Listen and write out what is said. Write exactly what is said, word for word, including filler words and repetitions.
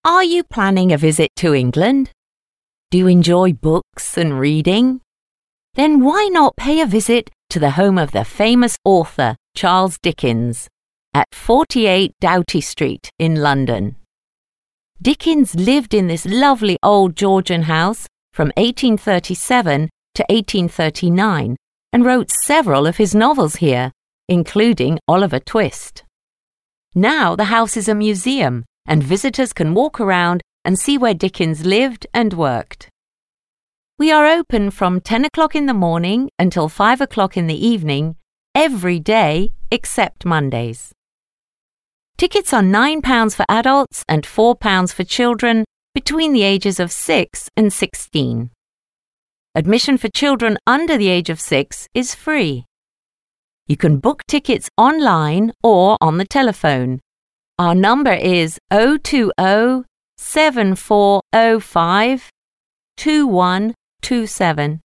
Are you planning a visit to England? Do you enjoy books and reading? Then why not pay a visit to the home of the famous author Charles Dickens at forty-eight Doughty Street in London? Dickens lived in this lovely old Georgian house from eighteen thirty-seven to eighteen thirty-nine and wrote several of his novels here, including Oliver Twist. Now the house is a museum and visitors can walk around and see where Dickens lived and worked. We are open from ten o'clock in the morning until five o'clock in the evening, every day except Mondays. Tickets are nine pounds for adults and four pounds for children between the ages of six and sixteen. Admission for children under the age of six is free. You can book tickets online or on the telephone. Our number is oh two oh, seven four oh five, two one two seven.